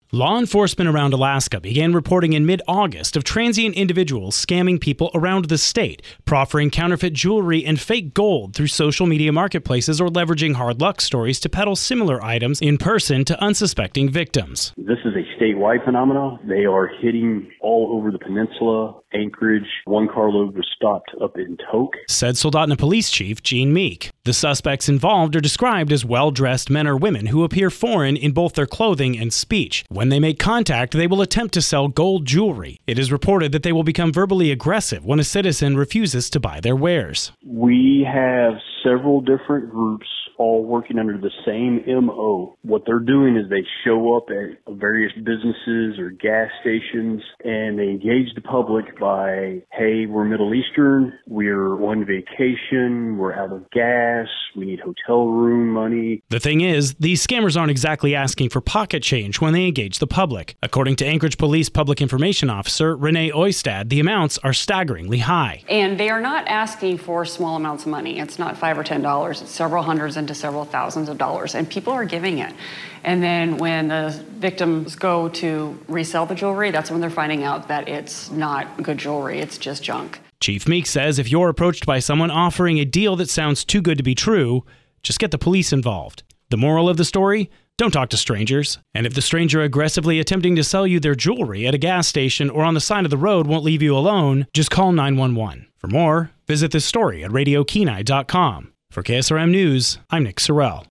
Law enforcement around Alaska began reporting in mid-August of transient individuals scamming people around the state, proffering counterfeit jewelry and fake gold through social media marketplaces or leveraging hard luck stories to peddle similar items in person to unsuspecting victims. This is a statewide phenomenon. They are hitting all over the peninsula, Anchorage. One carload was stopped up in Tok, said Soldotna Police Chief Gene Meek. The suspects involved are described as well-dressed men or women who appear foreign in both their clothing and speech. When they make contact, they will attempt to sell gold jewelry. It is reported that they will become verbally aggressive when a citizen refuses to buy their wares. We have several different groups all working under the same MO. What they're doing is they show up at various businesses or gas stations and they engage the public by, hey, we're Middle Eastern, we're on vacation, we're out of gas, we need hotel room money. The thing is, these scammers aren't exactly asking for pocket change when they engage the public. According to Anchorage Police Public Information Officer Renee Oistad, the amounts are staggeringly high. And they are not asking for small amounts of money. It's not $5 or $10. It's several hundreds into several thousands of dollars. And people are giving it. And then when the victims go to resell the jewelry, that's when they're finding out that it's not good jewelry. It's just junk. Chief Meek says if you're approached by someone offering a deal that sounds too good to be true, just get the police involved. The moral of the story? Don't talk to strangers. And if the stranger aggressively attempting to sell you their jewelry at a gas station or on the side of the road won't leave you alone, just call 911. For more, visit this story at RadioKenai.com. For KSRM News, I'm Nick Sorrell.